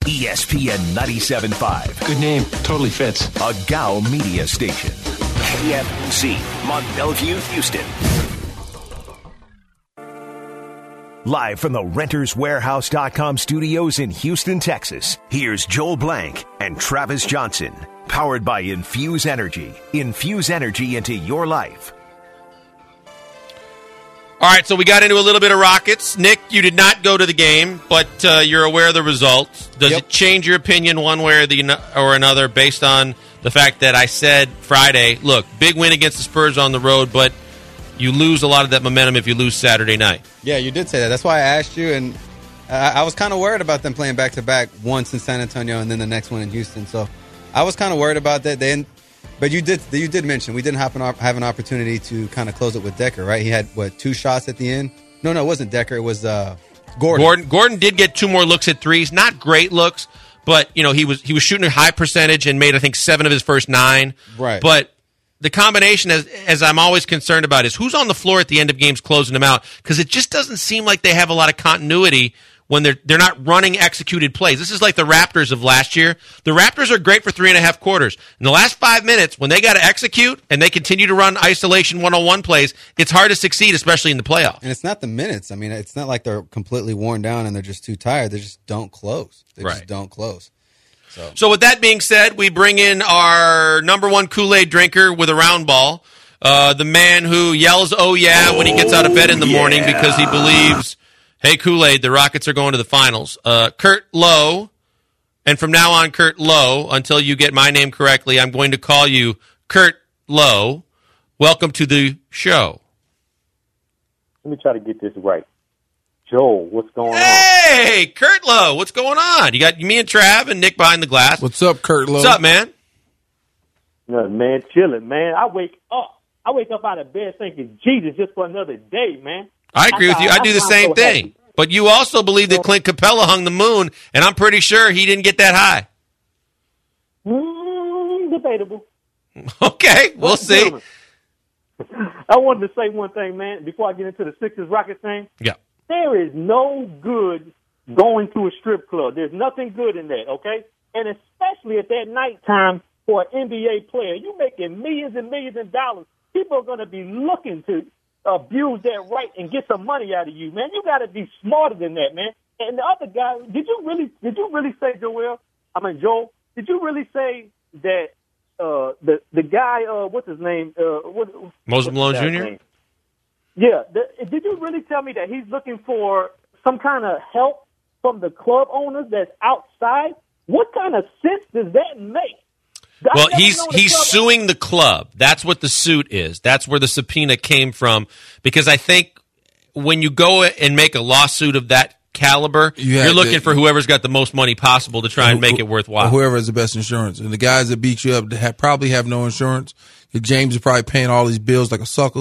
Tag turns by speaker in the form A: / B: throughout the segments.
A: ESPN 97.5.
B: Good name. Totally fits.
A: A Gow media station. KFC, Mont Bellevue, Houston. Live from the RentersWarehouse.com studios in Houston, Texas, here's Joel Blank and Travis Johnson. Powered by Infuse Energy. Infuse energy into your life.
C: All right, so we got into a little bit of Rockets. Nick, you did not go to the game, but you're aware of the results. Does it change your opinion one way or another based on the fact that I said Friday, look, big win against the Spurs on the road, but you lose a lot of that momentum if you lose Saturday night?
D: Yeah, you did say that. That's why I asked you, and I was kind of worried about them playing back-to-back, once in San Antonio and then the next one in Houston. So I was kind of worried about that. But you did mention we didn't have an opportunity to kind of close it with Decker, right? He had, 2 shots at the end? No, it wasn't Decker. It was Gordon.
C: Gordon did get 2 more looks at threes. Not great looks, but he was shooting a high percentage and made, I think, 7 of his first 9.
D: Right.
C: But the combination, as I'm always concerned about, is who's on the floor at the end of games closing them out, because it just doesn't seem like they have a lot of continuity when they're not running executed plays. This is like the Raptors of last year. The Raptors are great for 3.5 quarters. In the last 5 minutes, when they got to execute and they continue to run isolation 1-on-1 plays, it's hard to succeed, especially in the playoffs.
D: And it's not the minutes. I mean, it's not like they're completely worn down and they're just too tired. They just don't close. Just don't close. So
C: with that being said, we bring in our number one Kool-Aid drinker with a round ball, the man who yells, "Oh yeah," when he gets out of bed in the morning because he believes, hey, Kool-Aid, the Rockets are going to the finals. Kurt Lowe, and from now on, Kurt Lowe, until you get my name correctly, I'm going to call you Kurt Lowe. Welcome to the show.
E: Let me try to get this right. Joel, what's going on?
C: Hey, Kurt Lowe, what's going on? You got me and Trav and Nick behind the glass.
F: What's up, Kurt Lowe?
C: What's up, man?
E: Nothing, man. Chilling, man. I wake up out of bed thinking, Jesus, just for another day, man.
C: I agree with you. I do the same thing.
E: Happy.
C: But you also believe that Clint Capella hung the moon, and I'm pretty sure he didn't get that high.
E: Debatable.
C: Okay, we'll see.
E: I wanted to say one thing, man, before I get into the Sixers-Rockets thing.
C: Yeah.
E: There is no good going to a strip club. There's nothing good in that, okay? And especially at that nighttime for an NBA player. You're making millions and millions of dollars. People are going to be looking to abuse that right and get some money out of you, man. You got to be smarter than that, man. And the other guy, did you really say, Joel? Did you really say that the guy, what's his name?
C: Moses Malone Jr.?
E: Name? Yeah. Did you really tell me that he's looking for some kind of help from the club owners that's outside? What kind of sense does that make?
C: Well, he's suing the club. That's what the suit is. That's where the subpoena came from. Because I think when you go and make a lawsuit of that caliber, you're looking for whoever's got the most money possible to try and make it worthwhile.
F: Whoever has the best insurance. And the guys that beat you up probably have no insurance. James is probably paying all these bills like a sucker.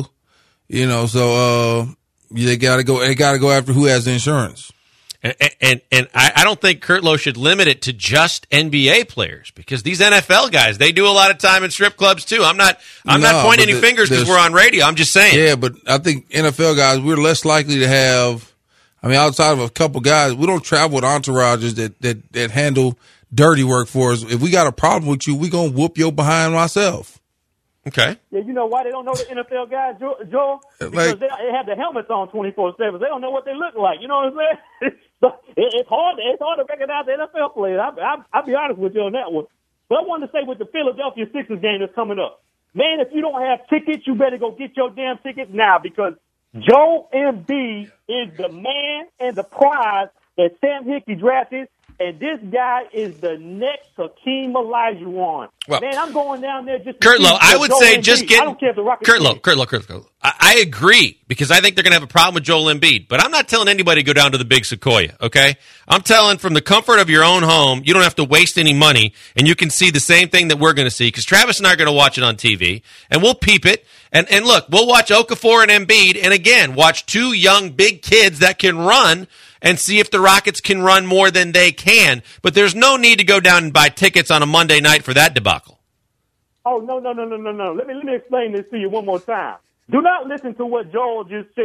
F: So they got to go after who has the insurance.
C: And I don't think Kurt Lowe should limit it to just NBA players, because these NFL guys, they do a lot of time in strip clubs too. I'm not pointing any fingers because we're on radio. I'm just saying.
F: Yeah, but I think NFL guys, we're less likely to have. I mean, outside of a couple guys, we don't travel with entourages that handle dirty work for us. If we got a problem with you, we gonna whoop your behind myself.
C: Okay.
E: Yeah, you know why they don't know the NFL guys, Joel? Because they have the helmets on 24/7. They don't know what they look like. You know what I'm saying? So it's hard to recognize the NFL players. I'll be honest with you on that one. But I wanted to say with the Philadelphia Sixers game that's coming up, man, if you don't have tickets, you better go get your damn tickets now, because Joel Embiid is the man and the prize that Sam Hickey drafted. And this guy is the next Hakeem Olajuwon.
C: Well,
E: man, I'm going down there just to
C: Kurt Lowe, I would say
E: Embiid.
C: just get
E: I don't care if the Rockets
C: Kurt Lowe. I agree, because I think they're going to have a problem with Joel Embiid. But I'm not telling anybody to go down to the big Sequoia, okay? I'm telling from the comfort of your own home, you don't have to waste any money, and you can see the same thing that we're going to see, because Travis and I are going to watch it on TV, and we'll peep it. And look, we'll watch Okafor and Embiid, and again, watch two young big kids that can run, and see if the Rockets can run more than they can. But there's no need to go down and buy tickets on a Monday night for that debacle.
E: Oh, no. Let me explain this to you one more time. Do not listen to what Joel just said.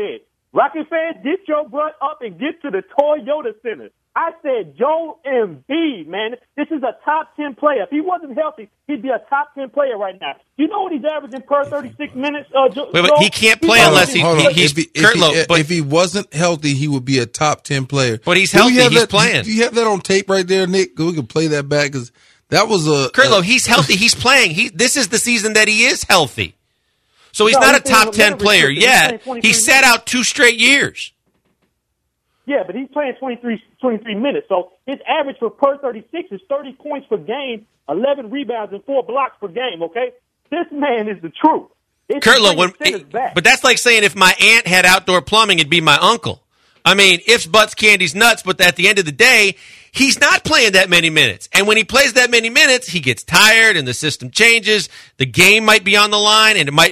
E: Rocket fans, get your butt up and get to the Toyota Center. I said Joel Embiid, man. This is a top 10 player. If he wasn't healthy, he'd be a top 10 player right now. You know what he's averaging per 36 minutes?
C: But he can't play unless he's
F: if he wasn't healthy, he would be a top 10 player.
C: But he's healthy. He's playing.
F: Do you have that on tape right there, Nick? We can play that back because that was a
C: Kurtlow. He's healthy. He's playing. This is the season that he is healthy. So he's not a top 10 player yet. He sat out 2 straight years.
E: Yeah, but he's playing 23 minutes. So his average for per 36 is 30 points per game, 11 rebounds, and 4 blocks per game, okay? This man is the truth.
C: Kurtlow, but that's like saying if my aunt had outdoor plumbing, it'd be my uncle. I mean, ifs, buts, candies, nuts, but at the end of the day, he's not playing that many minutes. And when he plays that many minutes, he gets tired and the system changes. The game might be on the line and it might,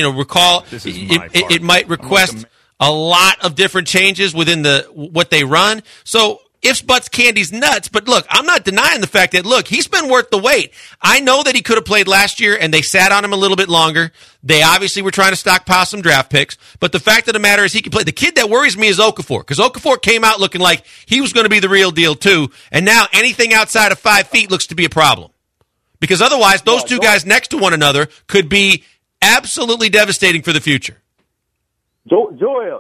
C: it might request a lot of different changes within what they run. So ifs, buts, candies, nuts. But look, I'm not denying the fact that, look, he's been worth the wait. I know that he could have played last year and they sat on him a little bit longer. They obviously were trying to stockpile some draft picks. But the fact of the matter is he can play. The kid that worries me is Okafor, because Okafor came out looking like he was going to be the real deal too. And now anything outside of 5 feet looks to be a problem. Because otherwise, those two guys next to one another could be absolutely devastating for the future.
E: Joel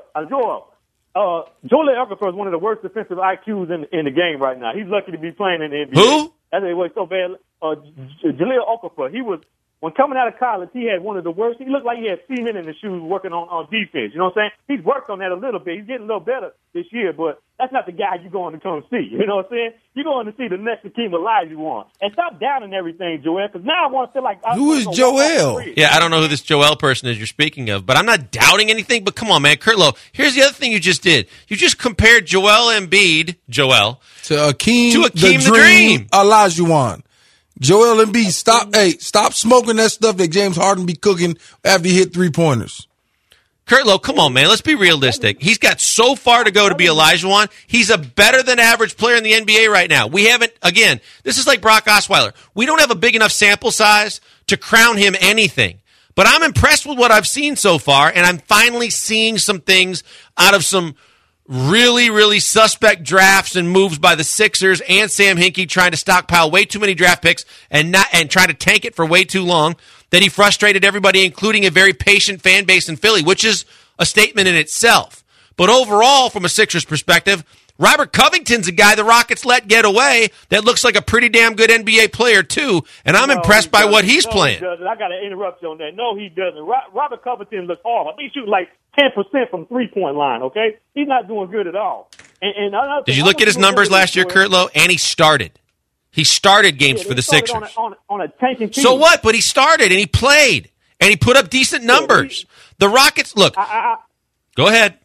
E: Okafor is one of the worst defensive IQs in the game right now. He's lucky to be playing in the NBA.
C: Who?
E: That's why he was so bad. Jahlil Okafor. When coming out of college, he had one of the worst. He looked like he had cement in the shoes working on defense. You know what I'm saying? He's worked on that a little bit. He's getting a little better this year, but that's not the guy you're going to come see. You know what I'm saying? You're going to see the next Hakeem Olajuwon. And stop downing everything, Joel, because now I want to feel like...
F: Who is Joel?
C: Yeah, I don't know who this Joel person is you're speaking of, but I'm not doubting anything. But come on, man. Kurtlow, here's the other thing you just did. You just compared Joel Embiid, to
F: Hakeem the Dream Olajuwon. Joel Embiid, stop smoking that stuff that James Harden be cooking after he hit 3-pointers.
C: Kurtlow, come on, man. Let's be realistic. He's got so far to go to be Olajuwon. He's a better than average player in the NBA right now. We haven't, again, this is like Brock Osweiler. We don't have a big enough sample size to crown him anything. But I'm impressed with what I've seen so far, and I'm finally seeing some things out of some really, really suspect drafts and moves by the Sixers and Sam Hinkie trying to stockpile way too many draft picks and trying to tank it for way too long, that he frustrated everybody, including a very patient fan base in Philly, which is a statement in itself. But overall, from a Sixers perspective, Robert Covington's a guy the Rockets let get away that looks like a pretty damn good NBA player, too, and I'm impressed by what he's playing.
E: I got to interrupt you on that. No, he doesn't. Robert Covington looks awful. He's shooting like 10% from three-point line, okay? He's not doing good at all.
C: Did you look at his numbers last year, Kurtlow? And he started. He started games for the Sixers.
E: On a tanking team.
C: So what? But he started, and he played, and he put up decent numbers. The Rockets, look. Go ahead.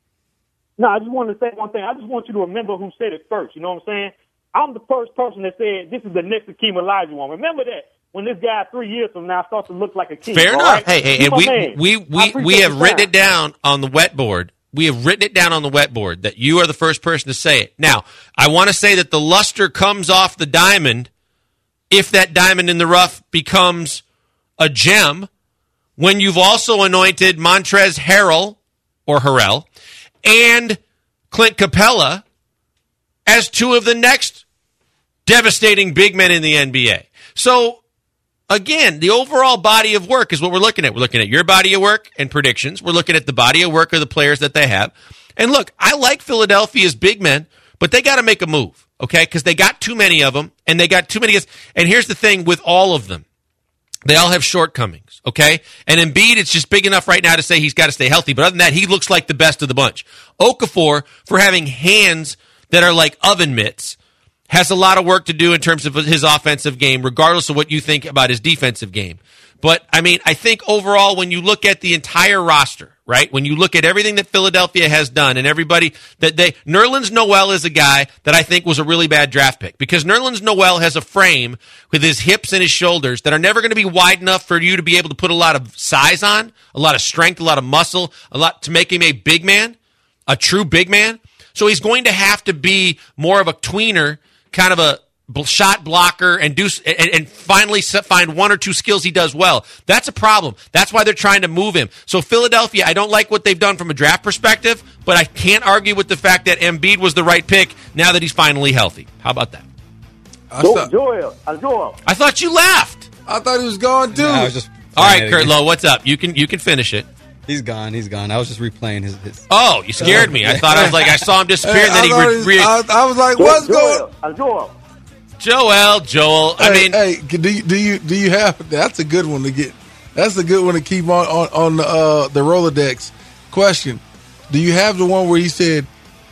E: No, I just wanted to say one thing. I just want you to remember who said it first. You know what I'm saying? I'm the first person that said this is the next Hakeem Olajuwon. Remember that when this guy 3 years from now starts to look like a king.
C: Fair enough.
E: Right?
C: Hey, and we have written it down on the wetboard. We have written it down on the wetboard that you are the first person to say it. Now, I want to say that the luster comes off the diamond if that diamond in the rough becomes a gem when you've also anointed Montrezl Harrell and Clint Capella as two of the next devastating big men in the NBA. So, again, the overall body of work is what we're looking at. We're looking at your body of work and predictions. We're looking at the body of work of the players that they have. And look, I like Philadelphia's big men, but they got to make a move, okay? Because they got too many of them, and they got too many guys. And here's the thing with all of them. They all have shortcomings, okay? And Embiid, it's just big enough right now to say he's got to stay healthy. But other than that, he looks like the best of the bunch. Okafor, for having hands that are like oven mitts, has a lot of work to do in terms of his offensive game, regardless of what you think about his defensive game. But, I mean, I think overall, when you look at the entire roster, right, when you look at everything that Philadelphia has done and everybody Nerlens Noel is a guy that I think was a really bad draft pick because Nerlens Noel has a frame with his hips and his shoulders that are never going to be wide enough for you to be able to put a lot of size on, a lot of strength, a lot of muscle, a lot to make him a big man, a true big man. So he's going to have to be more of a tweener, kind of shot blocker and finally find one or two skills he does well. That's a problem. That's why they're trying to move him. So Philadelphia, I don't like what they've done from a draft perspective, but I can't argue with the fact that Embiid was the right pick now that he's finally healthy. How about that?
E: Joel.
C: I thought you laughed.
F: I thought he was gone too.
D: No, I was just
C: All right, Kurt Lowe, what's up? You can finish it.
D: He's gone. I was just replaying his.
C: Oh, you scared me. I thought I saw him disappear, and then
F: I was like, what's going on?
C: Joel. I mean,
F: do you have? That's a good one to get. That's a good one to keep on the Rolodex. Question: do you have the one where he said,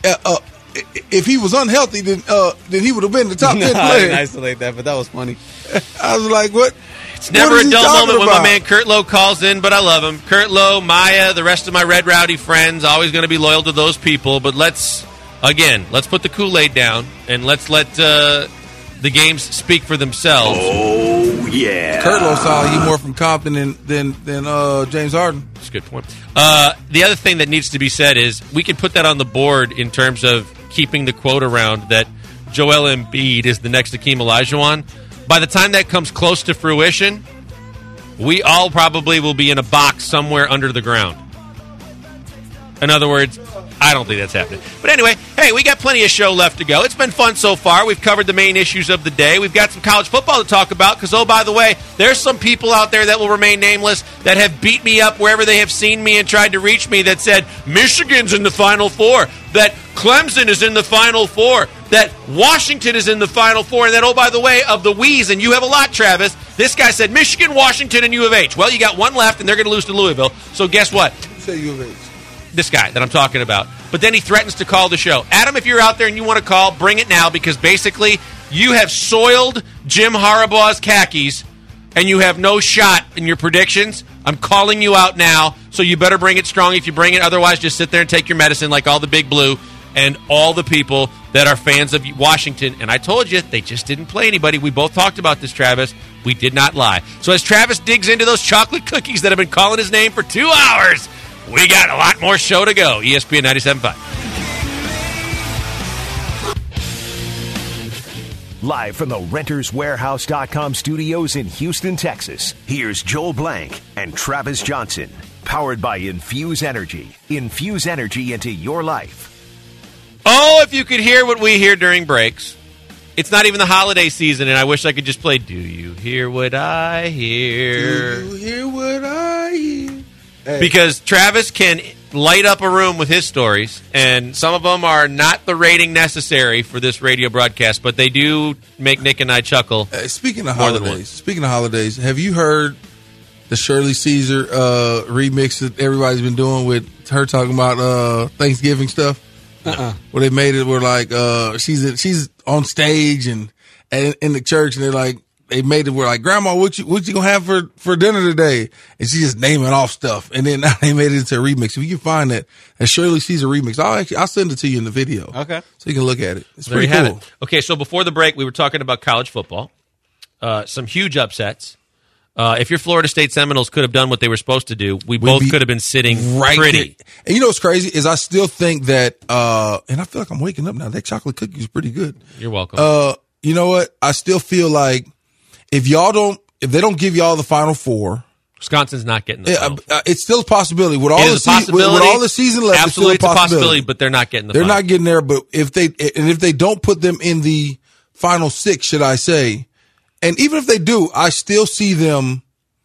F: if he was unhealthy, then he would have been the top 10 player?
D: I didn't isolate that, but that was funny.
F: I was like, what?
C: It's never a dull moment when my man Kurt Lowe calls in, but I love him. Kurt Lowe, Maya, the rest of my Red Rowdy friends, always going to be loyal to those people. But let's put the Kool-Aid down and let's let the games speak for themselves.
B: Oh, yeah.
F: Kurt Lowe saw he more from Compton than James Harden.
C: That's a good point. The other thing that needs to be said is we can put that on the board in terms of keeping the quote around that Joel Embiid is the next Hakeem Olajuwon. By the time that comes close to fruition, we all probably will be in a box somewhere under the ground. In other words, I don't think that's happening. But anyway, hey, we got plenty of show left to go. It's been fun so far. We've covered the main issues of the day. We've got some college football to talk about because, oh, by the way, there's some people out there that will remain nameless that have beat me up wherever they have seen me and tried to reach me that said, Michigan's in the Final Four, that Clemson is in the Final Four, that Washington is in the Final Four, and that, oh, by the way, of the W's, and you have a lot, Travis, this guy said Michigan, Washington, and U of H. Well, you got one left, and they're going to lose to Louisville. So guess what?
F: Say U of H.
C: This guy that I'm talking about. But then he threatens to call the show. Adam, if you're out there and you want to call, bring it now because basically you have soiled Jim Harbaugh's khakis and you have no shot in your predictions. I'm calling you out now, so you better bring it strong if you bring it. Otherwise, just sit there and take your medicine like all the Big Blue and all the people that are fans of Washington. And I told you, they just didn't play anybody. We both talked about this, Travis. We did not lie. So as Travis digs into those chocolate cookies that have been calling his name for 2 hours, we got a lot more show to go. ESPN 97.5.
A: Live from the RentersWarehouse.com studios in Houston, Texas, here's Joel Blank and Travis Johnson. Powered by Infuse Energy. Infuse energy into your life.
C: Oh, if you could hear what we hear during breaks. It's not even the holiday season, and I wish I could just play, Do You Hear What I Hear?
F: Do you hear what I hear? Hey.
C: Because Travis can light up a room with his stories, and some of them are not the rating necessary for this radio broadcast, but they do make Nick and I chuckle.
F: Speaking of holidays, have you heard the Shirley Caesar remix that everybody's been doing with her talking about Thanksgiving stuff? Where they made it where like she's on stage and in the church, and they're like, they made it where like, Grandma, what you gonna have for dinner today? And she's just naming off stuff. And then they made it into a remix. If you can find that Shirley Caesar remix, I'll send it to you in the video.
D: Okay.
F: So you can look at it. It's
C: there
F: pretty cool.
C: Okay, so before the break, we were talking about college football. Some huge upsets. If your Florida State Seminoles could have done what they were supposed to do, we both could have been sitting
F: right
C: pretty.
F: There. And you know what's crazy is I still think that, and I feel like I'm waking up now. That chocolate cookie is pretty good.
C: You're welcome.
F: You know what? I still feel like if they don't give y'all the Final Four,
C: Wisconsin's not getting the Final Four.
F: It's still a possibility. With all the season left,
C: absolutely,
F: it's still a possibility.
C: But they're not getting the
F: They're
C: Final.
F: not getting there. But if they don't put them in the Final Six, should I say? And even if they do, I still see them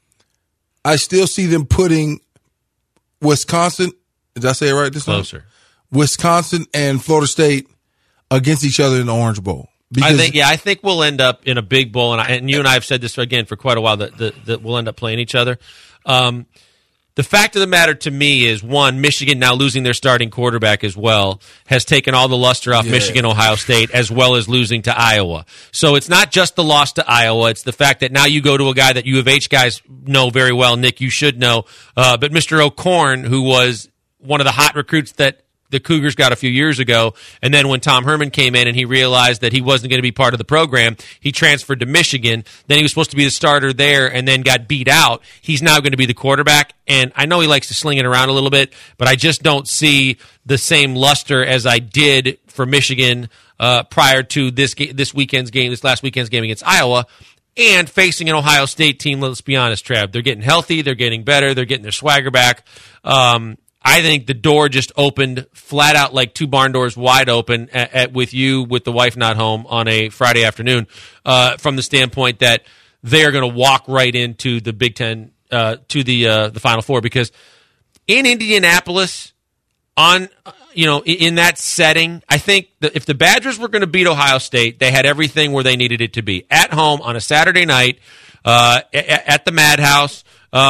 F: putting Wisconsin. Did I say it right this time?
C: Closer.
F: Wisconsin and Florida State against each other in the Orange Bowl.
C: I think we'll end up in a big bowl, and you and I have said this again for quite a while that we'll end up playing each other. The fact of the matter to me is, one, Michigan now losing their starting quarterback as well has taken all the luster off Michigan, Ohio State, as well as losing to Iowa. So it's not just the loss to Iowa. It's the fact that now you go to a guy that U of H guys know very well. Nick, you should know. But Mr. O'Korn, who was one of the hot recruits that the Cougars got a few years ago. And then when Tom Herman came in and he realized that he wasn't going to be part of the program, he transferred to Michigan. Then he was supposed to be the starter there and then got beat out. He's now going to be the quarterback. And I know he likes to sling it around a little bit, but I just don't see the same luster as I did for Michigan prior to this last weekend's game against Iowa. And facing an Ohio State team, let's be honest, Trav, they're getting healthy, they're getting better, they're getting their swagger back. I think the door just opened flat out like two barn doors wide open with the wife not home on a Friday afternoon from the standpoint that they are going to walk right into the Big Ten, to the Final Four, because in Indianapolis, in that setting, I think that if the Badgers were going to beat Ohio State, they had everything where they needed it to be. At home on a Saturday night, at the Madhouse,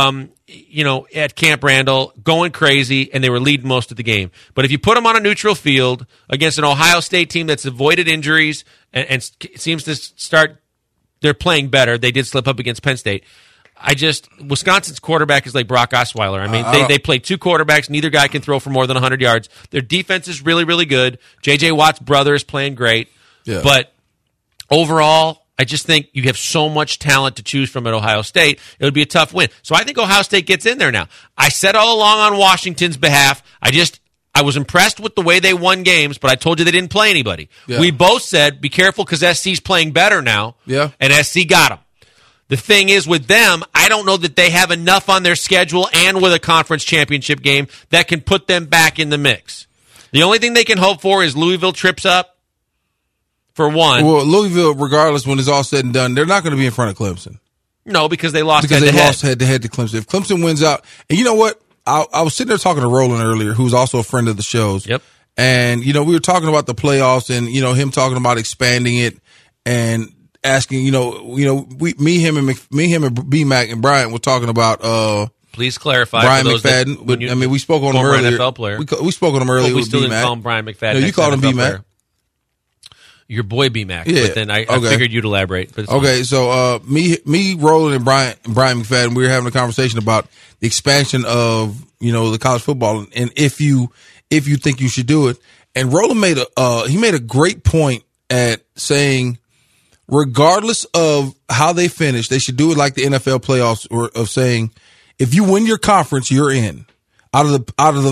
C: at Camp Randall, going crazy, and they were leading most of the game. But if you put them on a neutral field against an Ohio State team that's avoided injuries and seems to start, they're playing better. They did slip up against Penn State. Wisconsin's quarterback is like Brock Osweiler. I mean, they play two quarterbacks. Neither guy can throw for more than 100 yards. Their defense is really, really good. J.J. Watt's brother is playing great. Yeah. But overall, I just think you have so much talent to choose from at Ohio State. It would be a tough win. So I think Ohio State gets in there now. I said all along on Washington's behalf, I was impressed with the way they won games, but I told you they didn't play anybody. Yeah. We both said, be careful because SC's playing better now.
F: Yeah.
C: And SC got them. The thing is with them, I don't know that they have enough on their schedule and with a conference championship game that can put them back in the mix. The only thing they can hope for is Louisville trips up, for one.
F: Well, Louisville, regardless, when it's all said and done, they're not going to be in front of Clemson.
C: No, because they lost
F: head-to-head. Because they lost head-to-head to Clemson. If Clemson wins out, and you know what? I was sitting there talking to Roland earlier, who's also a friend of the show's.
C: Yep.
F: And, we were talking about the playoffs and, him talking about expanding it and asking, me, him, and B-Mac and Bryant were talking about
C: please clarify.
F: Brian McFadden. We spoke on him earlier.
C: NFL player.
F: We spoke on him earlier.
C: We still didn't call him Brian McFadden.
F: No, you called him B-Mac.
C: Your boy B-Mac.
F: Yeah.
C: But then I figured you'd elaborate. But
F: okay, so me, Roland, and Brian McFadden, we were having a conversation about the expansion of the college football, and if you think you should do it. And Roland made a great point at saying, regardless of how they finish, they should do it like the NFL playoffs, or of saying, if you win your conference, you're in out of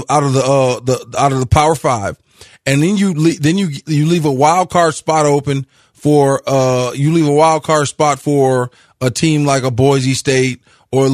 F: the Power Five, and then you leave a wild card spot open for a team like a Boise State or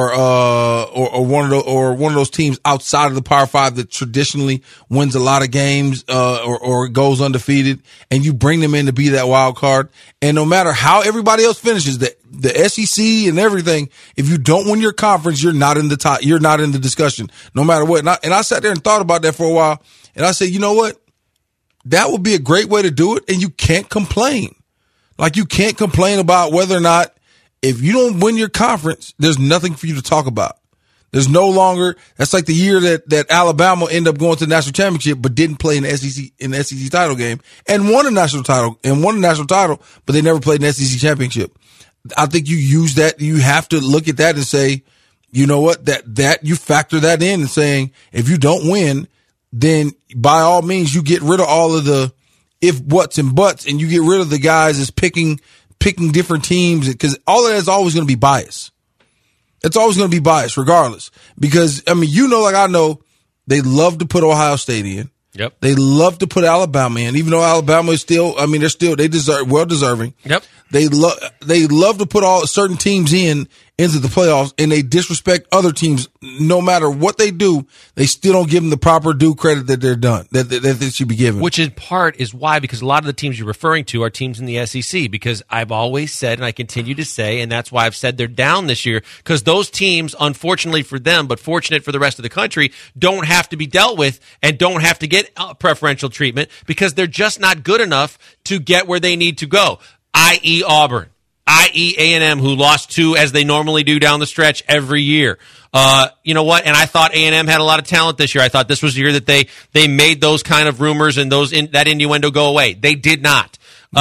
F: one of those teams outside of the Power Five that traditionally wins a lot of games or goes undefeated, and you bring them in to be that wild card. And no matter how everybody else finishes, the SEC and everything, if you don't win your conference, you're not in the top. You're not in the discussion, no matter what. And I sat there and thought about that for a while, and I said, you know what? That would be a great way to do it, and you can't complain. Like, you can't complain about whether or not, if you don't win your conference, there's nothing for you to talk about. There's no longer, that's like the year that Alabama ended up going to the national championship, but didn't play in the SEC title game and won a national title, but they never played an SEC championship. I think you use that. You have to look at that and say, you know what, that you factor that in and saying, if you don't win, then by all means, you get rid of all of the if, whats, and buts, and you get rid of the guys that's picking different teams, because all of that is always going to be bias. It's always going to be biased regardless, because, like I know, they love to put Ohio State in.
C: Yep.
F: They love to put Alabama in, even though Alabama is still, they deserve, well deserving.
C: Yep.
F: They love to put all certain teams into the playoffs, and they disrespect other teams. No matter what they do, they still don't give them the proper due credit that they're done, that they should be given.
C: Which in part is why, because a lot of the teams you're referring to are teams in the SEC, because I've always said, and I continue to say, and that's why I've said they're down this year, because those teams, unfortunately for them, but fortunate for the rest of the country, don't have to be dealt with and don't have to get preferential treatment because they're just not good enough to get where they need to go, i.e. Auburn, i.e. A&M, who lost 2 as they normally do down the stretch every year. You know what? And I thought A&M had a lot of talent this year. I thought this was the year that they made those kind of rumors and that innuendo go away. They did not.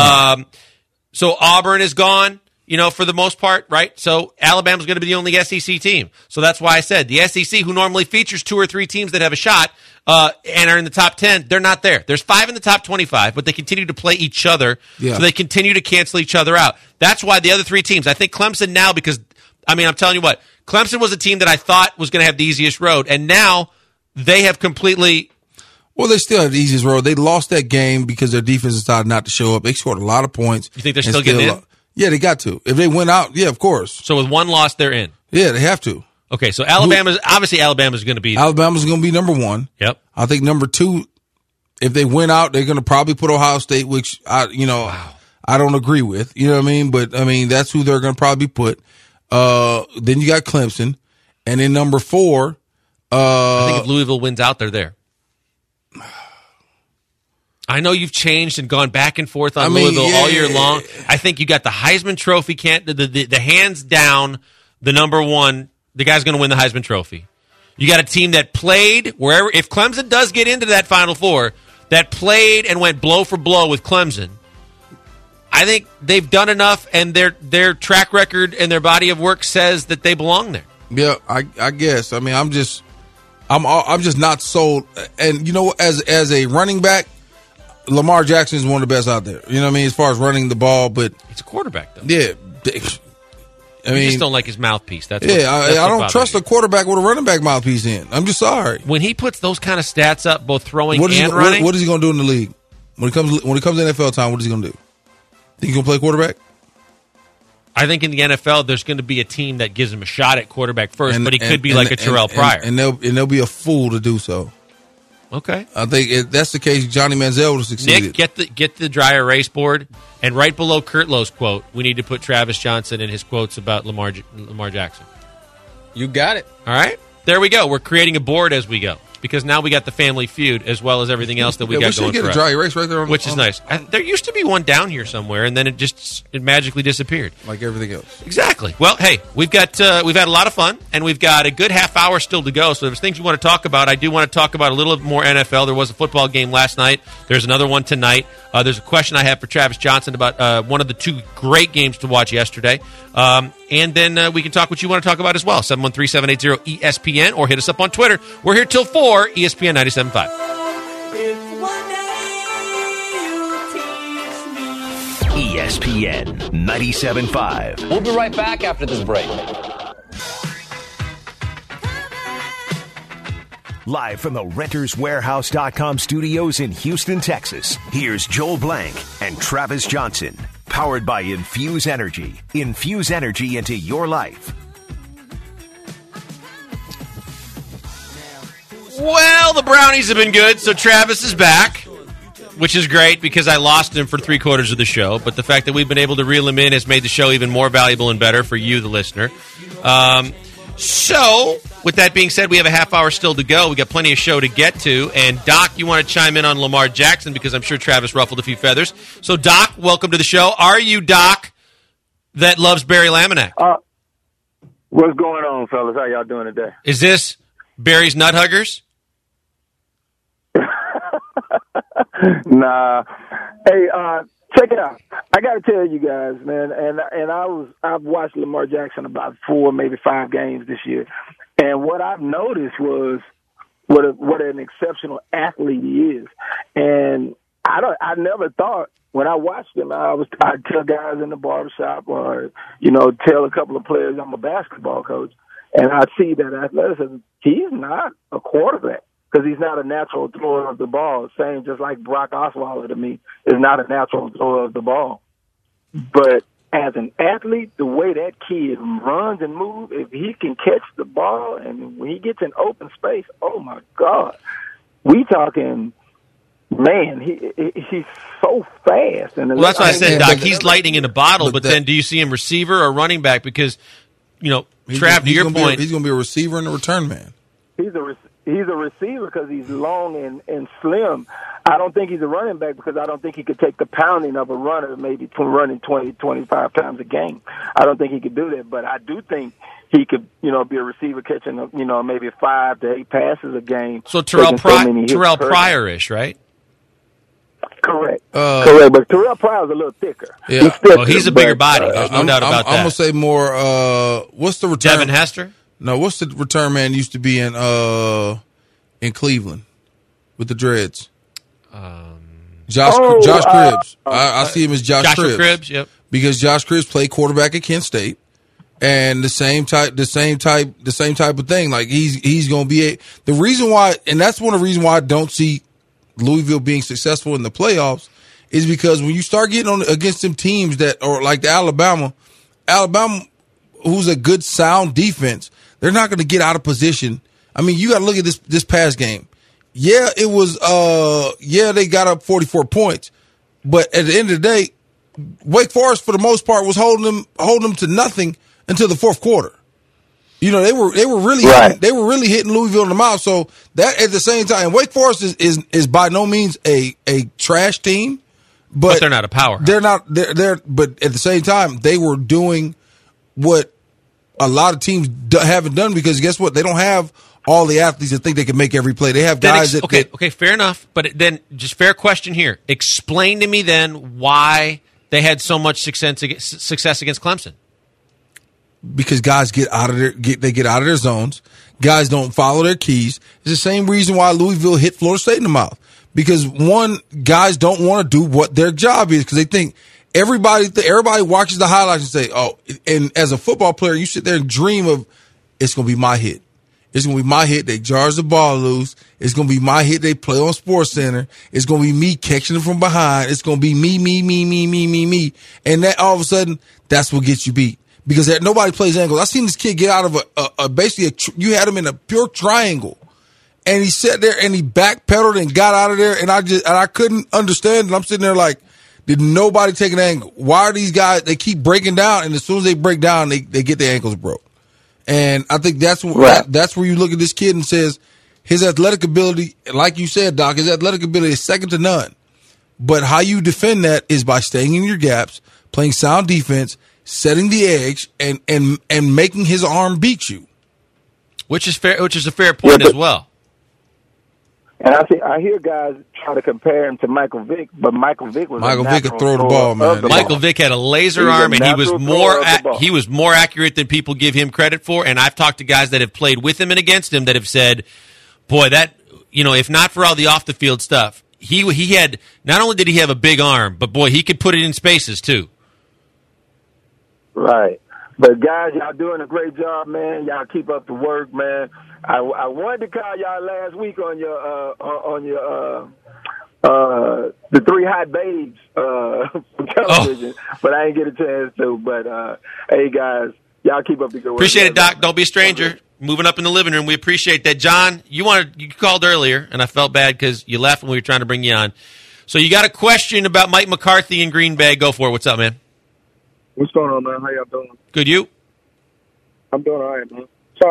C: So Auburn is gone, for the most part, right? So Alabama's going to be the only SEC team. So that's why I said the SEC, who normally features 2 or 3 teams that have a shot, and are in the top 10, they're not there. There's 5 in the top 25, but they continue to play each other, so they continue to cancel each other out. That's why the other 3 teams, I think Clemson now, because, I mean, I'm telling you what, Clemson was a team that I thought was going to have the easiest road, and now they have completely...
F: Well, they still have the easiest road. They lost that game because their defense decided not to show up. They scored a lot of points.
C: You think they're still getting in?
F: Yeah, they got to. If they went out, yeah, of course.
C: So with 1 loss, they're in?
F: Yeah, they have to.
C: Okay, so Alabama's going to be...
F: Alabama's going to be number 1.
C: Yep.
F: I think number 2, if they went out, they're going to probably put Ohio State, which, I don't agree with. You know what I mean? But, I mean, that's who they're going to probably put. Then you got Clemson. And then number 4...
C: I think if Louisville wins out, they're there. I know you've changed and gone back and forth on Louisville all year long. I think you got the Heisman Trophy, the hands down, the number 1, the guy's going to win the Heisman Trophy. You got a team that played wherever, if Clemson does get into that Final Four, that played and went blow for blow with Clemson. I think they've done enough, and their track record and their body of work says that they belong there.
F: Yeah, I guess. I mean, I'm just not sold. And you know, as a running back, Lamar Jackson is one of the best out there. You know what I mean? As far as running the ball, but
C: he's a quarterback, though.
F: Yeah. I mean,
C: you just don't like his mouthpiece.
F: I don't trust a quarterback with a running back mouthpiece in. I'm just sorry.
C: When he puts those kind of stats up, both throwing and running,
F: what is he going to do in the league? When it comes to NFL time, what is he going to do? Think he's going to play quarterback?
C: I think in the NFL, there's going to be a team that gives him a shot at quarterback first, but he could be like a Terrell Pryor,
F: and they'll be a fool to do so.
C: Okay,
F: I think if that's the case, Johnny Manziel would have succeeded.
C: Nick, get the dry erase board, and right below Kurt Lowe's quote, we need to put Travis Johnson and his quotes about Lamar Jackson.
D: You got it.
C: All right, there we go. We're creating a board as we go, because now we got the Family Feud as well as everything else that we got going.
F: We should get a dry erase right there,
C: which is nice. There used to be one down here somewhere, and then it magically disappeared,
F: like everything else.
C: Exactly. Well, hey, we've had a lot of fun, and we've got a good half hour still to go. So if there's things you want to talk about, I do want to talk about a little more NFL. There was a football game last night. There's another one tonight. There's a question I have for Travis Johnson about one of the 2 great games to watch yesterday. And then we can talk what you want to talk about as well. 713-780-ESPN, or hit us up on Twitter. We're here till 4, ESPN 97.5.
A: ESPN 97.5.
B: We'll be right back after this break.
A: Live from the RentersWarehouse.com studios in Houston, Texas, here's Joel Blank and Travis Johnson. Powered by Infuse Energy. Infuse energy into your life.
C: Well, the Brownies have been good, so Travis is back, which is great because I lost him for 3/4 of the show. But the fact that we've been able to reel him in has made the show even more valuable and better for you, the listener. So, with that being said, we have a half hour still to go. We got plenty of show to get to. And, Doc, you want to chime in on Lamar Jackson because I'm sure Travis ruffled a few feathers. So, Doc, welcome to the show. Are you Doc that loves Barry Laminack?
G: What's going on, fellas? How y'all doing today?
C: Is this Barry's Nut Huggers?
G: Nah. Hey, check it out. I got to tell you guys, man, and I've watched Lamar Jackson about 4, maybe 5 games this year, and what I've noticed was what an exceptional athlete he is, and I never thought when I watched him, I'd tell guys in the barbershop or tell a couple of players I'm a basketball coach, and I see that athleticism. He's not a quarterback. Because he's not a natural thrower of the ball. Same just like Brock Osweiler to me is not a natural thrower of the ball. But as an athlete, the way that kid runs and moves, if he can catch the ball and when he gets in open space, oh my God. We talking, man, he's so fast. And
C: well, that's why I said, Doc, he's lightning in a bottle, but then do you see him receiver or running back? Because, Trav, to your point.
F: He's going to be a receiver and a return man.
G: He's a receiver because he's long and slim. I don't think he's a running back because I don't think he could take the pounding of a runner, maybe running 20, 25 times a game. I don't think he could do that, but I do think he could, be a receiver catching, maybe 5 to 8 passes a game.
C: So Terrell Pryor-ish, right?
G: Correct. Correct, but Terrell Pryor's a little thicker.
F: Yeah.
C: He's a bigger body. There's no doubt about that.
F: I'm going to say more, what's the return?
C: Devin Hester?
F: No, what's the return man used to be in Cleveland? with the dreads? Josh Cribbs. I see him as Josh Cribbs.
C: Yep.
F: Because Josh Cribbs played quarterback at Kent State, and the same type of thing. Like he's going to be the reason why, and that's one of the reasons why I don't see Louisville being successful in the playoffs is because when you start getting on against them teams that are like the Alabama, who's a good sound defense, they're not going to get out of position. I mean, you got to look at this past game. Yeah, it was. They got up 44 points, but at the end of the day, Wake Forest for the most part was holding them to nothing until the fourth quarter. You know, they were really hitting Louisville in the mouth. So that at the same time, Wake Forest is by no means a trash team, but
C: they're not a power.
F: They're not. But at the same time, they were doing what a lot of teams haven't done because guess what? They don't have all the athletes that think they can make every play. They have guys that...
C: Okay, fair enough. But then, just fair question here. Explain to me then why they had so much success against Clemson.
F: Because guys get out of their zones. Guys don't follow their keys. It's the same reason why Louisville hit Florida State in the mouth. Because, one, guys don't want to do what their job is because they think everybody watches the highlights and say, oh, and as a football player, you sit there and dream of, it's going to be my hit. It's going to be my hit. They jars the ball loose. It's going to be my hit. They play on SportsCenter. It's going to be me catching them from behind. It's going to be me. And that all of a sudden, that's what gets you beat because nobody plays angles. I seen this kid get out of you had him in a pure triangle and he sat there and he backpedaled and got out of there. And I couldn't understand. And I'm sitting there like, did nobody take an angle? Why are these guys, they keep breaking down. And as soon as they break down, they get their ankles broke. And I think that's where you look at this kid and says his athletic ability, like you said, Doc, his athletic ability is second to none. But how you defend that is by staying in your gaps, playing sound defense, setting the edge, and making his arm beat you.
C: Which is a fair point as well.
G: And I hear guys try to compare him to Michael Vick, but Michael Vick
F: could throw the ball, man.
C: Michael Vick had a laser arm, and he was more accurate than people give him credit for. And I've talked to guys that have played with him and against him that have said, "Boy, that if not for all the off the field stuff, he had not only did he have a big arm, but boy, he could put it in spaces too."
G: Right. But guys, y'all doing a great job, man. Y'all keep up the work, man. I wanted to call y'all last week on your the Three Hot Babes television, but I didn't get a chance to. But hey, guys, y'all keep up the good work.
C: Appreciate it, Doc. Don't be a stranger. Moving up in the living room, we appreciate that. John, you called earlier, and I felt bad because you left when we were trying to bring you on. So you got a question about Mike McCarthy in Green Bay? Go for it. What's up, man?
B: What's going on, man? How y'all doing?
C: Good, you?
B: I'm doing all right, man. So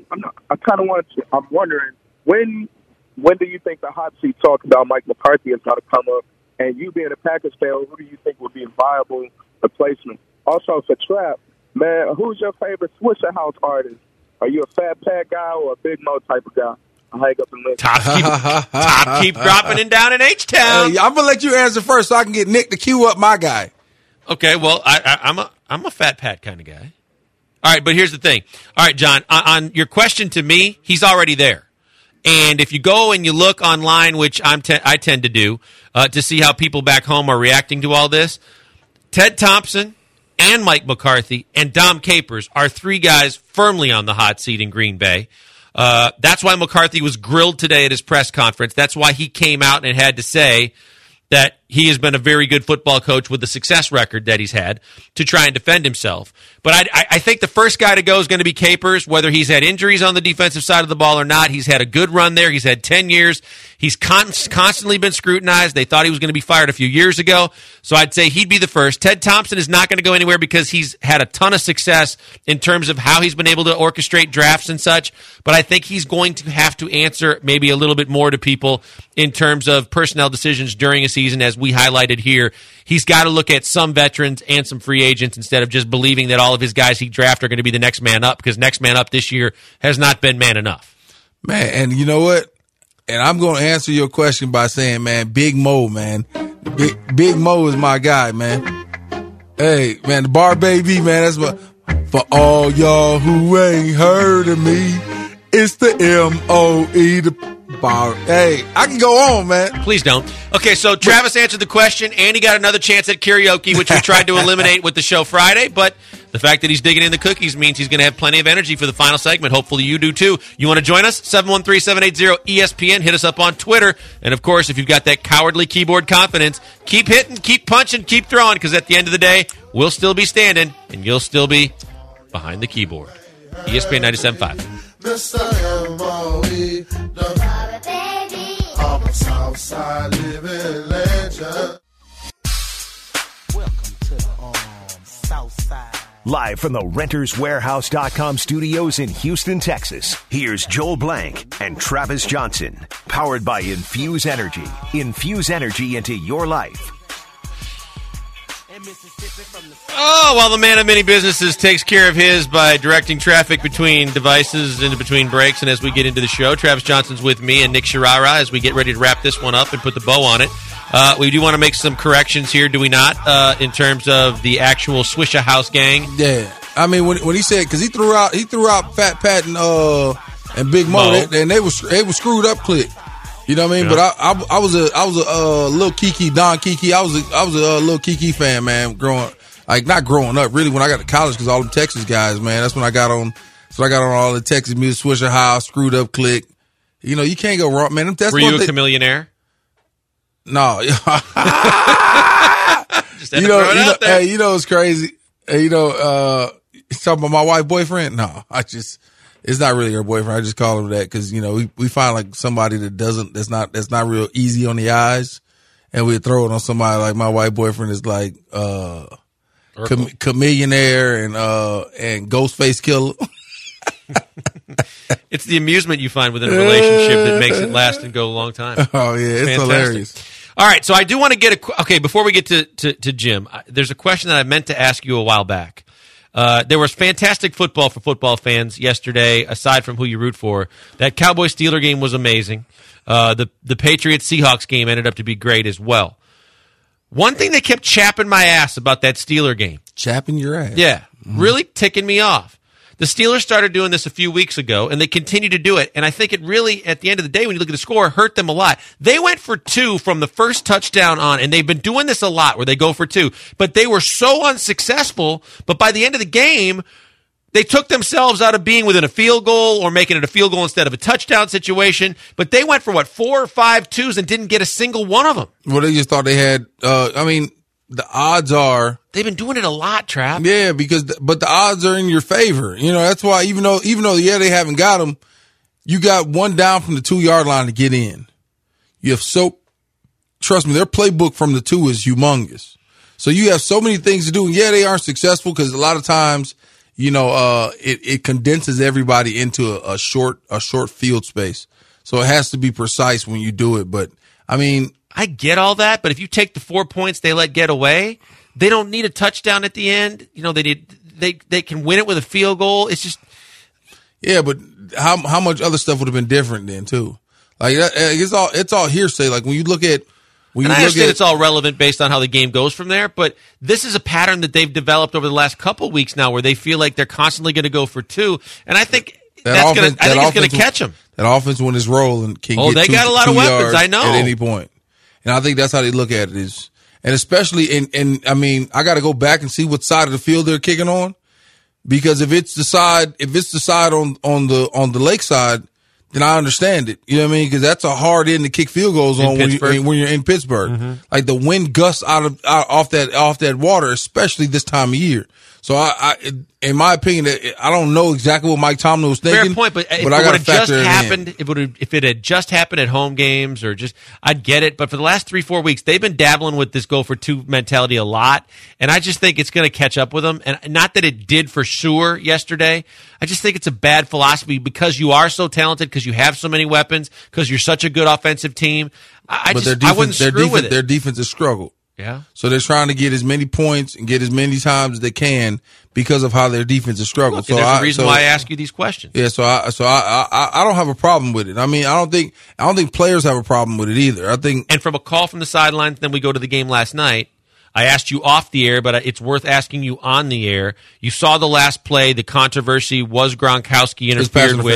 B: I'm wondering when do you think the hot seat talk about Mike McCarthy is going to come up? And you being a Packers fan, who do you think would be a viable replacement? Also for Trap, man, who's your favorite Swisher House artist? Are you a Fat Pat guy or a Big Mo type of guy? I'll hang up and listen.
C: Top keep dropping it down in H-Town.
F: Hey, I'm gonna let you answer first so I can get Nick to cue up my guy.
C: Okay, well, I'm a Fat Pat kind of guy. All right, but here's the thing. All right, John, on your question to me, he's already there. And if you go and you look online, which I tend to do, to see how people back home are reacting to all this, Ted Thompson and Mike McCarthy and Dom Capers are three guys firmly on the hot seat in Green Bay. That's why McCarthy was grilled today at his press conference. That's why he came out and had to say that he has been a very good football coach with the success record that he's had to try and defend himself. But I think the first guy to go is going to be Capers, whether he's had injuries on the defensive side of the ball or not. He's had a good run there. He's had 10 years. He's constantly been scrutinized. They thought he was going to be fired a few years ago, so I'd say he'd be the first. Ted Thompson is not going to go anywhere because he's had a ton of success in terms of how he's been able to orchestrate drafts and such, but I think he's going to have to answer maybe a little bit more to people in terms of personnel decisions during a season, as we highlighted here. He's got to look at some veterans and some free agents instead of just believing that all of his guys he drafted are going to be the next man up, because next man up this year has not been man enough.
F: Man, and you know what? And I'm going to answer your question by saying, man, Big Mo, man. Big Mo is my guy, man. Hey, man, the Bar Baby, man, that's what. For all y'all who ain't heard of me, it's the M.O.E., the Hey, I can go on, man.
C: Please don't. Okay, so Travis answered the question. Andy got another chance at karaoke, which we tried to eliminate with the show Friday, but the fact that he's digging in the cookies means he's going to have plenty of energy for the final segment. Hopefully you do too. You want to join us? 713-780-ESPN. Hit us up on Twitter. And of course, if you've got that cowardly keyboard confidence, keep hitting, keep punching, keep throwing, because at the end of the day, we'll still be standing and you'll still be behind the keyboard. ESPN 97.5.
H: Mr. M.O.E. I'm a Southside living legend.
I: Welcome to the Southside.
A: Live from the RentersWarehouse.com studios in Houston, Texas, here's Joel Blank and Travis Johnson. Powered by Infuse Energy. Infuse energy into your life.
C: Oh, while the man of many businesses takes care of his by directing traffic between devices and between breaks, and as we get into the show, Travis Johnson's with me and Nick Sharara as we get ready to wrap this one up and put the bow on it. We do want to make some corrections here, do we not, in terms of the actual Swisher House gang?
F: Yeah. I mean, when he said, because he threw out Fat Pat and Big Mo. And they were screwed up click. You know what I mean? Yeah. But I was a little Kiki, Don Kiki. I was a little Kiki fan, man. Not growing up, really. When I got to college, because all the Texas guys, man, that's when I got on. So I got on all the Texas music, Swisher House, Screwed Up Click. You know, you can't go wrong, man.
C: Were you a chameleonaire?
F: No.
C: Just had to throw it out there.
F: Hey, you know it's crazy. Hey, talking about my wife boyfriend. No, it's not really her boyfriend. I just call him that because, you know, we find like somebody that's not real easy on the eyes, and we throw it on somebody like my white boyfriend is like chameleonaire and Ghostface Killer.
C: It's the amusement you find within a relationship that makes it last and go a long time.
F: Oh yeah, it's hilarious.
C: All right, so I do want to get before we get to Jim, there's a question that I meant to ask you a while back. There was fantastic football for football fans yesterday, aside from who you root for. That Cowboys-Steeler game was amazing. The Patriots-Seahawks game ended up to be great as well. One thing that kept chapping my ass about that Steeler game.
F: Chapping your ass?
C: Yeah, really ticking me off. The Steelers started doing this a few weeks ago, and they continue to do it. And I think it really, at the end of the day, when you look at the score, hurt them a lot. They went for 2 from the first touchdown on, and they've been doing this a lot where they go for 2. But they were so unsuccessful, but by the end of the game, they took themselves out of being within a field goal or making it a field goal instead of a touchdown situation. But they went for, 4 or 5 twos and didn't get a single one of them.
F: Well, they just thought they had, the odds are
C: they've been doing it a lot, Trav.
F: Yeah, but the odds are in your favor. You know, that's why even though they haven't got them, you got one down from the 2-yard line to get in. Trust me, their playbook from the 2 is humongous. So you have so many things to do. And yeah, they aren't successful because a lot of times, it condenses everybody into a short field space. So it has to be precise when you do it. But I mean,
C: I get all that, but if you take the 4 points they let get away, they don't need a touchdown at the end. You know, they can win it with a field goal. It's just,
F: yeah, but how much other stuff would have been different then too? Like it's all hearsay. Like when you look at,
C: I understand it's all relevant based on how the game goes from there, but this is a pattern that they've developed over the last couple of weeks now, where they feel like they're constantly going to go for 2, and I think it's going to catch them.
F: That offense, when it's rolling, can get
C: they got a lot of weapons. I know
F: at any point. And I think that's how they look at it is, and especially I mean, I got to go back and see what side of the field they're kicking on, because if it's the side on the lake side, then I understand it. You know what I mean? Because that's a hard end to kick field goals on when you're in Pittsburgh. Mm-hmm. Like the wind gusts off that water, especially this time of year. So I in my opinion, I don't know exactly what Mike Tomlin was thinking.
C: Fair point, but if it would have just happened, if it had just happened at home games or just, I'd get it. But for the last 3-4 weeks, they've been dabbling with this go for 2 mentality a lot, and I just think it's going to catch up with them. And not that it did for sure yesterday. I just think it's a bad philosophy because you are so talented, because you have so many weapons, because you're such a good offensive team. I wouldn't screw with it.
F: Their defense has struggled.
C: Yeah.
F: So they're trying to get as many points and get as many times as they can because of how their defense has struggled.
C: Look, so there's a reason why I ask you these questions.
F: Yeah. So I don't have a problem with it. I mean, I don't think players have a problem with it either. I think.
C: And from a call from the sidelines, then we go to the game last night. I asked you off the air, but it's worth asking you on the air. You saw the last play. The controversy was Gronkowski interfered with.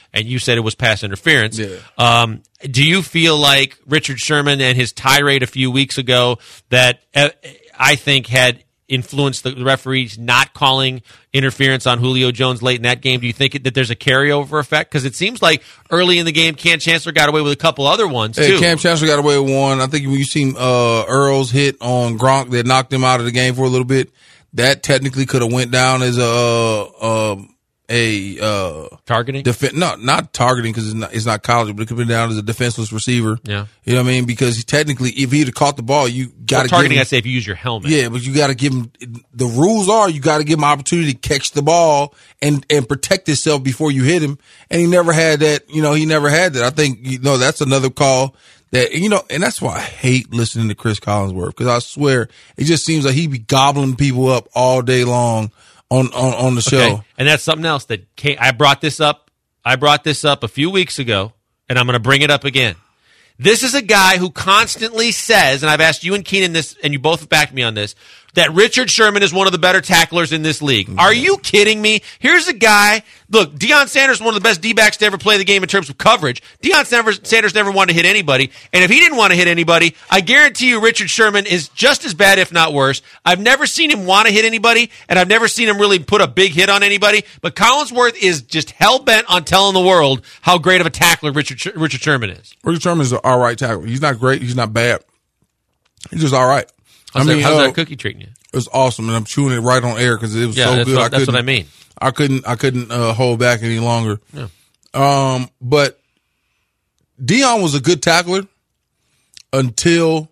C: and you said it was pass interference.
F: Yeah.
C: Do you feel like Richard Sherman and his tirade a few weeks ago that I think had influenced the referees not calling interference on Julio Jones late in that game? Do you think that there's a carryover effect? Because it seems like early in the game, Cam Chancellor got away with a couple other ones, too.
F: Cam Chancellor got away with one. I think when you seen Earl's hit on Gronk that knocked him out of the game for a little bit, that technically could have went down as a
C: targeting?
F: Not targeting because it's not college, but it could have been down as a defenseless receiver.
C: Yeah.
F: You know what I mean? Because technically, if he'd have caught the ball, you got to
C: targeting, I say if you use your helmet.
F: Yeah, but you got to give him, the rules are you got to give him opportunity to catch the ball and protect himself before you hit him. And he never had that, he never had that. I think, that's another call that, and that's why I hate listening to Chris Collinsworth, because I swear it just seems like he be gobbling people up all day long on the show.
C: Okay. And that's something else that I brought this up a few weeks ago, and I'm going to bring it up again. This is a guy who constantly says, and I've asked you and Keenan this, and you both have backed me on this, that Richard Sherman is one of the better tacklers in this league. Are you kidding me? Here's a guy. Look, Deion Sanders is one of the best D-backs to ever play the game in terms of coverage. Deion Sanders never wanted to hit anybody, and if he didn't want to hit anybody, I guarantee you Richard Sherman is just as bad, if not worse. I've never seen him want to hit anybody, and I've never seen him really put a big hit on anybody, but Collinsworth is just hell-bent on telling the world how great of a tackler Richard Sherman is.
F: Richard Sherman is an all right tackler. He's not great. He's not bad. He's just all right.
C: How's that cookie treating you?
F: It was awesome, and I'm chewing it right on air because it was so good.
C: That's what I mean.
F: I couldn't hold back any longer.
C: Yeah.
F: But Deion was a good tackler until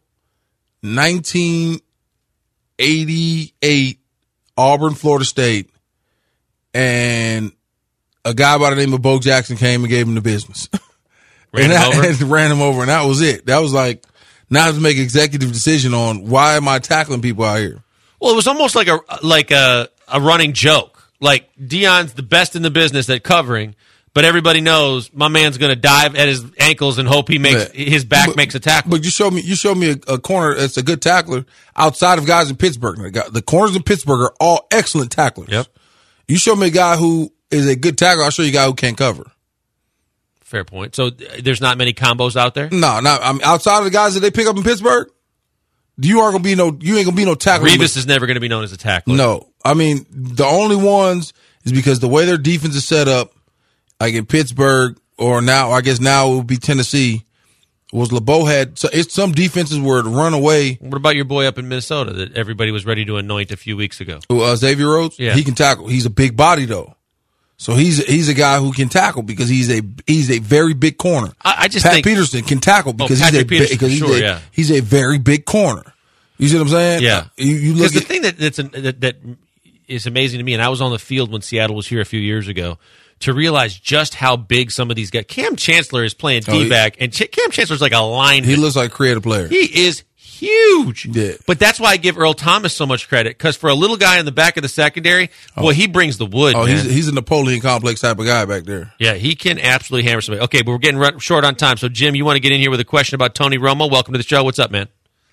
F: 1988, Auburn, Florida State, and a guy by the name of Bo Jackson came and gave him the business.
C: Ran
F: him over, and that was it. That was like, now I have to make an executive decision on why am I tackling people out here.
C: Well, it was almost like a running joke. Like, Deion's the best in the business at covering, but everybody knows my man's going to dive at his ankles and hope his back makes a tackle.
F: But you showed me a corner that's a good tackler outside of guys in Pittsburgh. The corners in Pittsburgh are all excellent tacklers.
C: Yep.
F: You show me a guy who is a good tackler, I'll show you a guy who can't cover.
C: Fair point. So there's not many combos out there?
F: No, outside of the guys that they pick up in Pittsburgh, you ain't gonna be no tackler.
C: Revis is never going to be known as a tackler.
F: No, the only ones is because the way their defense is set up, like in Pittsburgh, or now I guess now it would be Tennessee. Was LeBeau had it's some defenses where it run away.
C: What about your boy up in Minnesota that everybody was ready to anoint a few weeks ago?
F: Xavier Rhodes.
C: Yeah,
F: he can tackle. He's a big body though. So he's a guy who can tackle because he's a very big corner.
C: I just
F: think
C: Pat
F: Peterson can tackle because he's a very big corner. You see what I'm saying?
C: Yeah.
F: You look
C: at the thing that is amazing to me, and I was on the field when Seattle was here a few years ago, to realize just how big some of these guys. Cam Chancellor is playing D-back, and Cam Chancellor's like a lineman.
F: He looks like a creative player.
C: He is huge.
F: Yeah.
C: But that's why I give Earl Thomas so much credit, because for a little guy in the back of the secondary, he brings the wood.
F: Oh,
C: man.
F: He's a Napoleon complex type of guy back there.
C: Yeah, he can absolutely hammer somebody. Okay, but we're getting short on time. So, Jim, you want to get in here with a question about Tony Romo? Welcome to the show. What's up, man?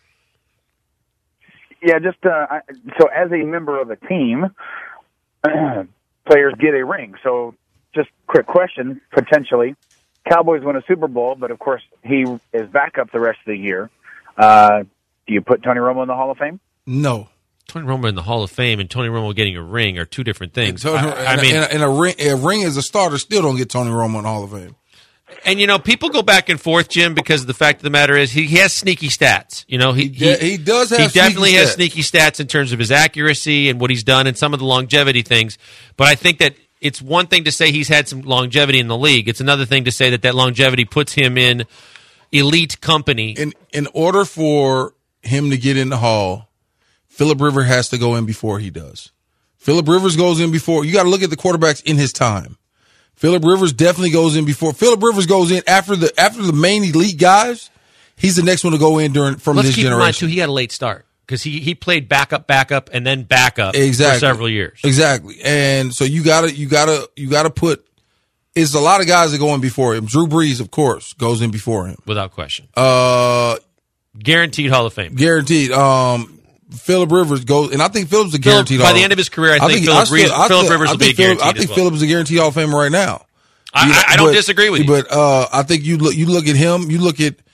J: Yeah, just so as a member of a team, players get a ring. So, just quick question, potentially. Cowboys win a Super Bowl, but of course he is backup the rest of the year. Do you put Tony Romo in the Hall of Fame?
F: No.
C: Tony Romo in the Hall of Fame and Tony Romo getting a ring are two different things.
F: A ring as a starter still don't get Tony Romo in the Hall of Fame.
C: And, people go back and forth, Jim, because the fact of the matter is he has sneaky stats. He
F: does have
C: He definitely has sneaky stats in terms of his accuracy and what he's done and some of the longevity things. But I think that it's one thing to say he's had some longevity in the league. It's another thing to say that longevity puts him in elite company.
F: In order for him to get in the Hall, Phillip Rivers has to go in before he does. Phillip Rivers goes in before. You got to look at the quarterbacks in his time. Phillip Rivers definitely goes in before. Phillip Rivers goes in after the main elite guys. He's the next one to go in from this generation.
C: Let's keep in mind, too, he had a late start because he played backup, and then backup for several years.
F: Exactly. And so you gotta put. It's a lot of guys that go in before him. Drew Brees, of course, goes in before him
C: without question.
F: Guaranteed
C: Hall of Fame.
F: Guaranteed. Phillip Rivers goes, and I think Phillip's a guaranteed.
C: By the end of his career, I think Phillip Rivers will be a guaranteed.
F: I think Phillip's a guaranteed Hall of Famer right now.
C: I don't disagree with you.
F: But I think you look at him. You look at.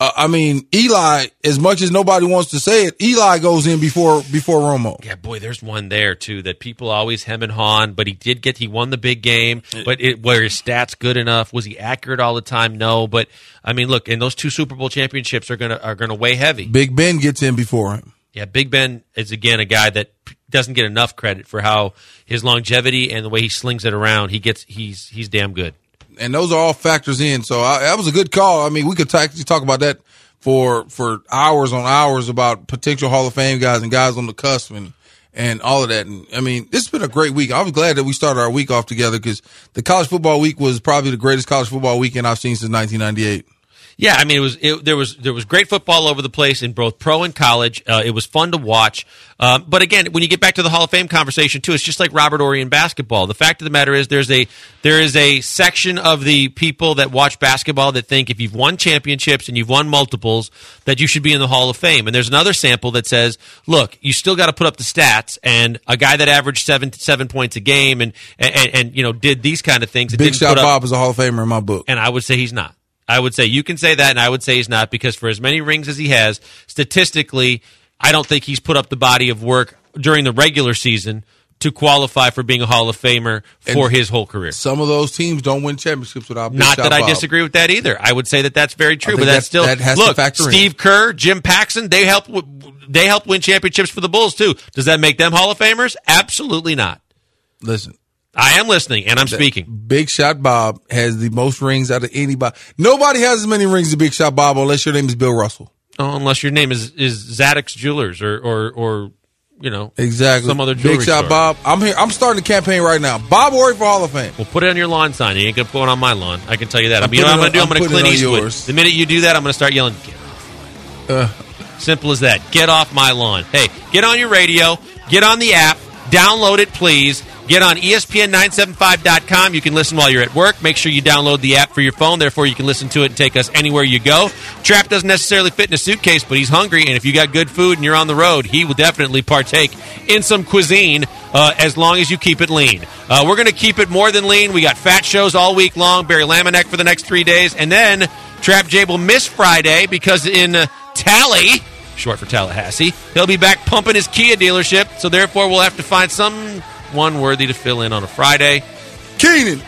F: Eli. As much as nobody wants to say it, Eli goes in before Romo.
C: Yeah, boy, there's one there too that people always hem and haw on. But he won the big game. But were his stats good enough? Was he accurate all the time? No. But I mean, look, and those 2 Super Bowl championships are gonna weigh heavy.
F: Big Ben gets in before him.
C: Yeah, Big Ben is again a guy that doesn't get enough credit for how his longevity and the way he slings it around. He's damn good.
F: And those are all factors in. So that was a good call. I mean, we could talk about that for hours on hours about potential Hall of Fame guys and guys on the cusp and all of that. And I mean, this has been a great week. I was glad that we started our week off together because the college football week was probably the greatest college football weekend I've seen since 1998.
C: Yeah, I mean, there was great football all over the place in both pro and college. It was fun to watch. But again, when you get back to the Hall of Fame conversation too, it's just like Robert Horry in basketball. The fact of the matter is there is a section of the people that watch basketball that think if you've won championships and you've won multiples that you should be in the Hall of Fame. And there's another sample that says, look, you still got to put up the stats, and a guy that averaged 7 points a game and did these kind of things.
F: Big Shot Bob is a Hall of Famer in my book.
C: And I would say he's not. I would say you can say that, and I would say he's not, because for as many rings as he has, statistically, I don't think he's put up the body of work during the regular season to qualify for being a Hall of Famer for his whole career.
F: Some of those teams don't win championships without Big
C: Not
F: Shot
C: that I
F: Bob.
C: disagree with that either. I would say that that's very true, but that
F: has to factor in.
C: Steve Kerr, Jim Paxson, they helped win championships for the Bulls too. Does that make them Hall of Famers? Absolutely not.
F: Listen.
C: I am listening, and I'm speaking.
F: Big Shot Bob has the most rings out of anybody. Nobody has as many rings as Big Shot Bob unless your name is Bill Russell.
C: Oh, unless your name is Zadok's Jewelers or
F: exactly
C: some other jewelry
F: Big Shot
C: store.
F: Bob. I'm here. I'm starting a campaign right now. Bob Horry for Hall of Fame.
C: Well, put it on your lawn sign. You ain't gonna put it on my lawn. I can tell you that.
F: I'm
C: You know what I'm gonna do? I'm gonna
F: putting
C: Clint
F: it on
C: Eastwood.
F: yours.
C: The minute you do that, I'm gonna start yelling, "Get off my lawn." Simple as that. Get off my lawn. Hey, get on your radio. Get on the app. Download it, please. Get on ESPN975.com. You can listen while you're at work. Make sure you download the app for your phone. Therefore, you can listen to it and take us anywhere you go. Trap doesn't necessarily fit in a suitcase, but he's hungry. And if you got good food and you're on the road, he will definitely partake in some cuisine as long as you keep it lean. We're going to keep it more than lean. We got fat shows all week long. Barry Lamanek for the next 3 days. And then Trap J will miss Friday because in Tally, short for Tallahassee, he'll be back pumping his Kia dealership. So therefore, we'll have to find someone worthy to fill in on a Friday.
F: Keenan.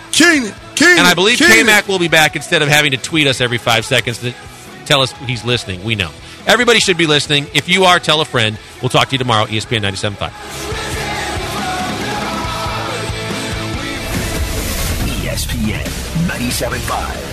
C: And I believe K-Mac will be back instead of having to tweet us every 5 seconds to tell us he's listening. We know. Everybody should be listening. If you are, tell a friend. We'll talk to you tomorrow, ESPN 97.5.
A: ESPN 97.5.